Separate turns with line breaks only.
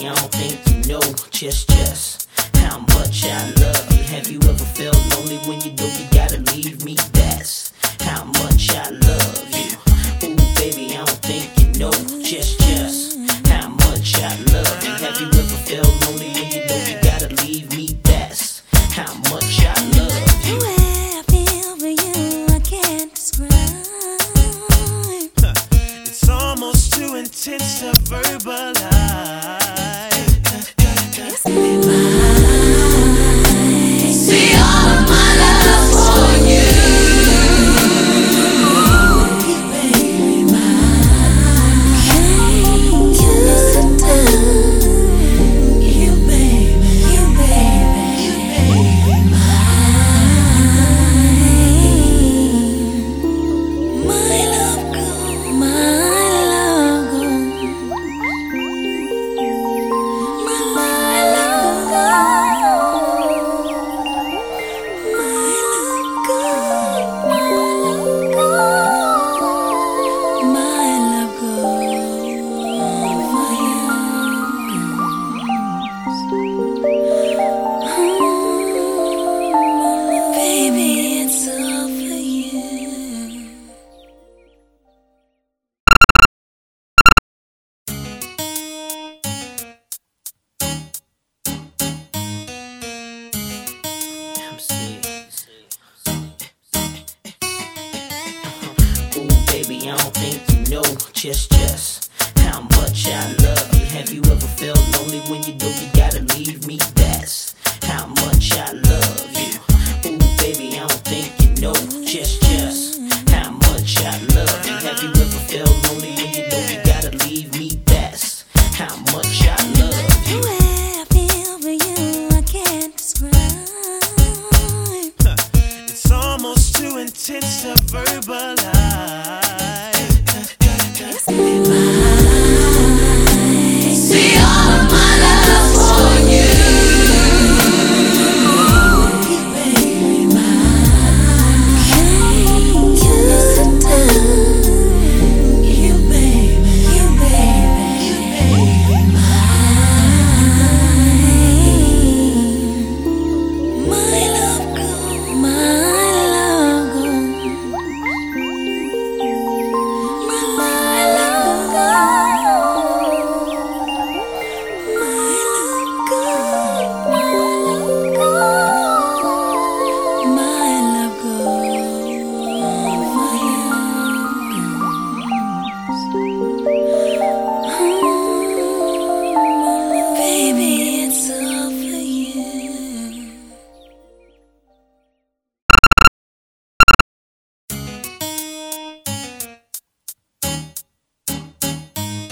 I don't think you know just how much I love you. Have you ever felt lonely when you know you gotta leave me? That's how much I love you. Ooh, baby, I don't think you know just how much I love you. Have you ever felt lonely when you know you gotta leave me? That's how much I love you.
The way I feel for you, I can't describe.
It's almost too intense to verbalize.
See all of my love for you. Baby, can't sit down. You baby, my love girl, my love girl. Baby, it's all for you.
Ooh, baby, I don't think you know just how much I love you. Have you ever felt lonely when you know you gotta leave me? That's how much I love you. Ooh, baby, I don't think you know just how much I love you. Have you ever felt lonely when you know you gotta leave me? That's how much